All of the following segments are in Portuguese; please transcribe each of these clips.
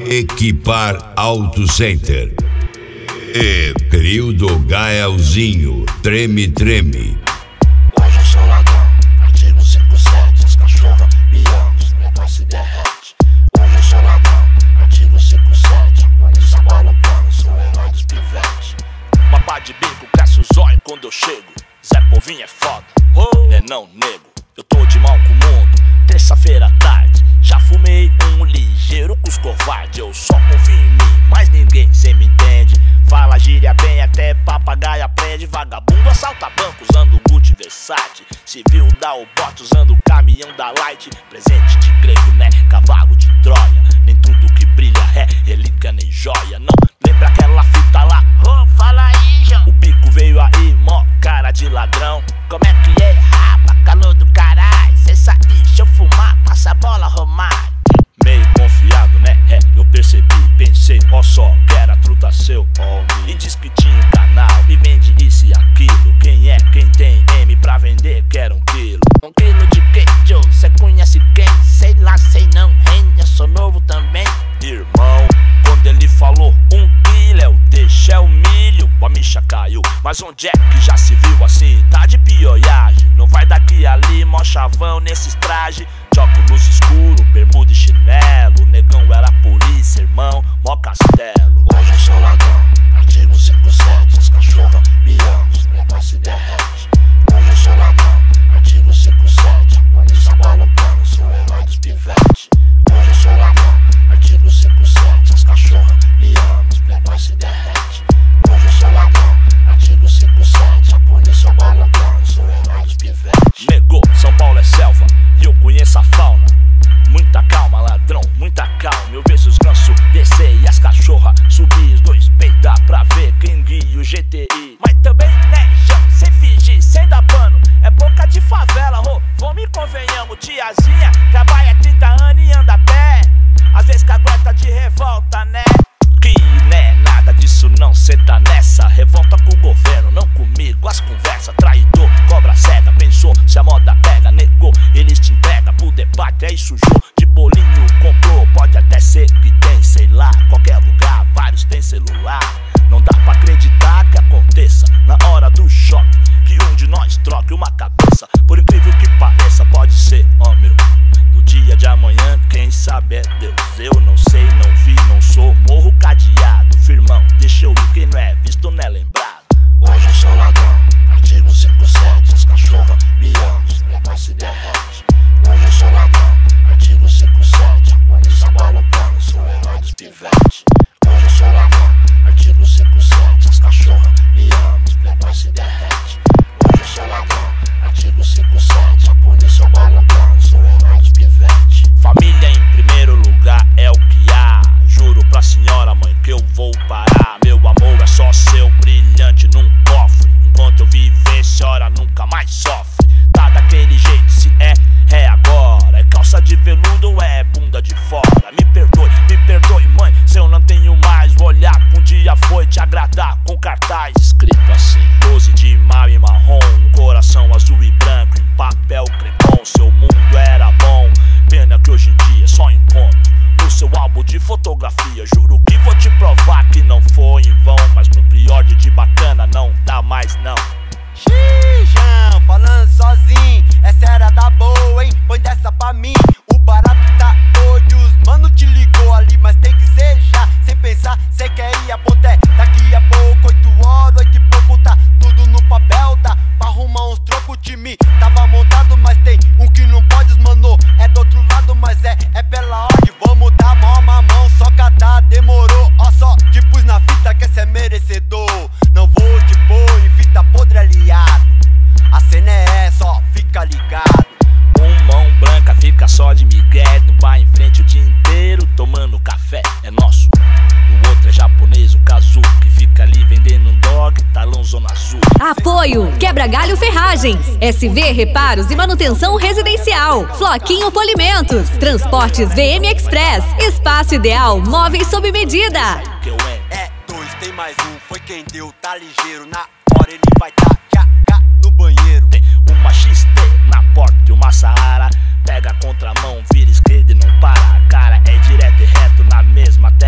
Equipar Auto Center. E Crio do Gaelzinho, treme, treme. Hoje eu sou ladrão, artigo 57, as cachorras me amam, os negócios se derrete. Hoje eu sou ladrão, artigo 57, polícia bola plano, sou o herói dos pivetes. Mapa de bico, cresce o zóio quando eu chego. Zé Povinho é foda, né não, nego. Eu tô de mal com o mundo, terça-feira à tarde. Já fumei um ligeiro com os covardes. Eu só confio em mim, mas ninguém cê me entende. Fala gíria bem, até papagaio aprende. Vagabundo assalta banco usando Gucci Versace. Civil dá o bote usando o caminhão da Light. Presente de grego, né, cavalo de Troia. Nem tudo que brilha é relíquia nem joia. Não lembra aquela fita lá? Ô, fala aí, João. O bico veio aí, mó cara de ladrão. Como é que é, rapa, calor do caralho? Cê sair, deixa eu fumar, passa a bola, Romário. Meio confiado, né? É, eu percebi, pensei, ó só, que era truta seu, e diz que tinha um canal e vende isso e aquilo. Quem é, quem tem M pra vender, quer 1 quilo. 1 quilo de quê, Joe? Cê conhece quem? Sei lá, sei não, hein? Eu sou novo também. Irmão, quando ele falou 1 quilo, é o deixa, é o milho. A micha caiu, mas onde é que já se viu assim? Tá de pioiagem, não vai daqui ali, mó chavão nesses trajes. Óculos escuro, bermuda e chinelo. O negão era polícia, irmão, mó castelo. Hoje eu sou ladrão, artigo 57, as cachorras me amam, os negócios se derrete. Hoje eu sou ladrão, artigo 57, polícia bola plano, sou o herói dos pivetes. Hoje eu sou ladrão, artigo 57, as cachorras me amam, os negócios se derrete. Hoje eu sou ladrão, artigo 57, a polícia bola plano, sou o herói dos pivetes. Negou, São Paulo é selva e eu conheço a fauna. Muita calma, ladrão, muita calma. Eu vejo os gansos descer e as cachorras subir. Os dois peidar pra ver quem guia o GTI. Mas também, né, João, sem fingir, sem dar pano. É boca de favela, vamos e convenhamos. Tiazinha trabalha 30 anos e anda a pé. Às vezes cagueta de revolta, né? Que né, nada disso não, cê tá nessa. Revolta com o governo, não comigo. As conversas, traidor, cobra cega. Pensou se a moda pega, negou, eles te entregam pro debate. Aí sujou, de bolinho comprou. Pode até ser que tem, sei lá, qualquer lugar, vários tem celular. Não dá pra acreditar que aconteça na hora do choque, que um de nós troque uma cabeça. Por incrível que pareça, pode ser, ó meu, no dia de amanhã, quem sabe é Deus. Eu não sei, não vi, não sou, morro cadeado. Firmão, deixa eu ir, quem não é visto não é lembrado. Hoje eu sou ladrão, artigo 57, as cachorras me amam, os negócios se derrete. Hoje eu sou ladrão, artigo 57, polícia bola plano, sou o herói dos pivetes. Hoje eu sou ladrão, artigo 57, as cachorras me amam, os negócios se derrete. Hoje eu sou ladrão, artigo 57, a polícia bola plano, sou o herói dos pivetes. Família em primeiro lugar é o que há. Juro pra senhora mãe que eu vou parar. Meu amor é só seu brilhante num cofre. Enquanto eu viver, senhora nunca mais sofre. Tá daquele jeito, se é agora. É calça de veludo ou é bunda de fora? Me perdoe mãe, se eu não tenho mais. Vou olhar que um dia foi te agradar com cartaz escrito assim: 12 de maio em marrom, um coração azul e branco em papel crepom. Seu mundo era bom, pena que hoje em dia só encontro no seu álbum de fotografia. Juro que vou te provar que não foi em vão, mas cumprir ordem de bacana não dá mais não. Xijão, falando sozinho, essa era da boa, hein? Põe dessa pra mim, o barato tá doido. Os mano te ligou ali, mas tem que ser já. Sem pensar, cê quer ir a ponté. Daqui a pouco, 8 horas, 8 e pouco, tá tudo no papel. Dá pra arrumar uns trocos, o time tava montado, mas tem um que não pode, os mano. É do outro lado, mas é pela ordem. Vamos dar mó mamão, só catar, demorou. Ó só, te pus na fita que cê é merecedor. Não vou te pôr em fita podre aliado. A cena é só, fica ligado. Mão branca fica só de migué, não vai em frente o dia inteiro tomando café, é nosso. O outro é japonês, o Kazu, que fica ali vendendo um dog, talão zona azul. Apoio Quebra Galho Ferragens, SV Reparos e Manutenção Residencial, Floquinho Polimentos, Transportes VM Express, Espaço Ideal Móveis sob medida. É 2, tem mais um, foi quem deu, tá ligeiro. Na hora ele vai tá no banheiro. Tem uma XT na porta e uma Saara. Pega a contramão, vira esquerda e não para. Cara, é direto e reto na mesma terra.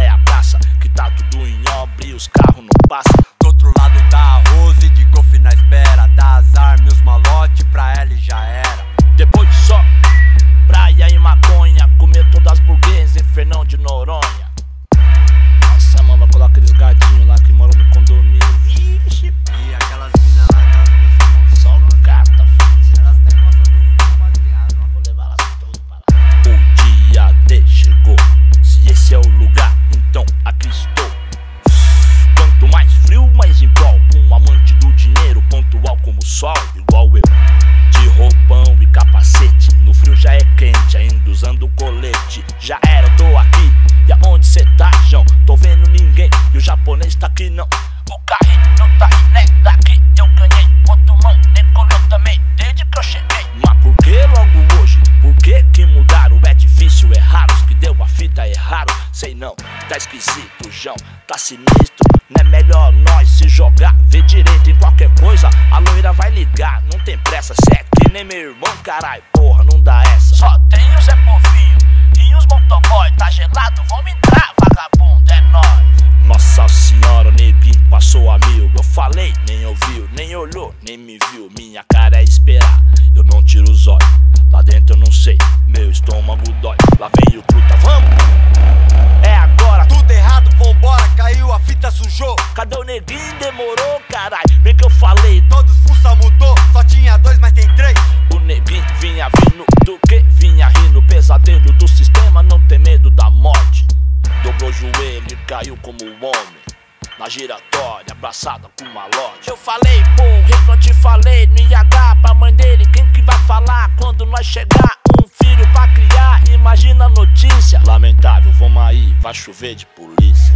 usando colete. Já era, eu tô aqui. E aonde cê tá, João? Tô vendo ninguém. E o japonês tá aqui não. O carrinho não tá aí, né? Daqui eu ganhei. Outro mão decolou também, desde que eu cheguei. Mas por que logo hoje? Por que mudaram? É difícil, é raro. Os que deu a fita é raro. Sei não, tá esquisito, João, tá sinistro. Não é melhor nós se jogar, ver direito em qualquer coisa. A loira vai ligar, não tem pressa. Cê é que nem meu irmão, carai, porra, não dá essa. Só tem o Zé Povinho e os motoboy. Tá gelado, vamos entrar, vagabundo, é nóis. Nossa senhora, o neguinho passou a mil. Eu falei, nem ouviu, nem olhou, nem me viu. Minha cara é esperar, eu não tiro os olhos. Lá dentro eu não sei, meu estômago dói. Lá vem o truta, vamos! É agora, tudo errado, vambora, caiu, a fita sujou. Cadê o neguinho? Demorou, carai. Bem que eu falei, Todos fuça mudou, só tinha 2, mas tem 3. o neguinho vinha vindo do que? Vinha rindo, pesadelo do sistema, não tem medo da morte. Dobrou o joelho e caiu como um homem na giratória, abraçada com malote. Eu falei, porra, eu te falei, não ia dar pra mãe dele. Quem que vai falar quando nós chegar? Um filho pra criar, imagina a notícia. Lamentável, vamos aí, vai chover de polícia.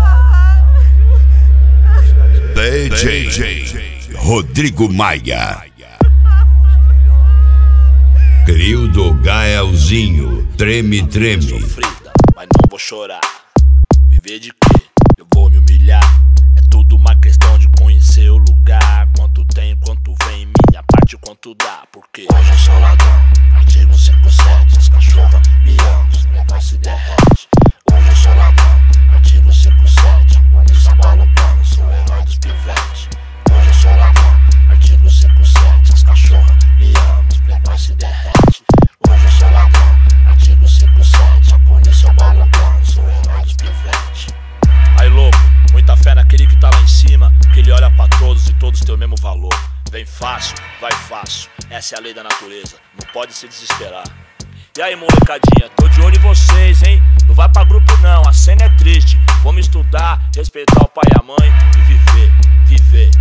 DJ Rodrigo Maia. Crio do Gaelzinho, treme, treme. Sofrida, mas não vou chorar. Viver de quê? Eu vou me humilhar. É tudo uma questão de conhecer o lugar. Quanto tem, quanto vem, minha parte, quanto dá. Porque Hoje eu sou ladrão, artigo 57. As cachorras me amam, os negócios se derrete. Hoje eu sou ladrão, artigo 57. Polícia balotando, sou o herói dos pivetes. Hoje eu sou ladrão, artigo 57. As cachorras me amam, os negócios se derrete. Hoje eu sou ladrão, artigo 57. A polícia balotando, sou o herói dos pivetes. aí, louco, muita fé naquele que tá lá em cima, que ele olha pra todos e todos têm o mesmo valor. Vem fácil, vai fácil, essa é a lei da natureza, não pode se desesperar. E aí, molecadinha, tô de olho em vocês, hein? Não vai pra grupo não, a cena é triste. Vamos estudar, respeitar o pai e a mãe e viver, viver.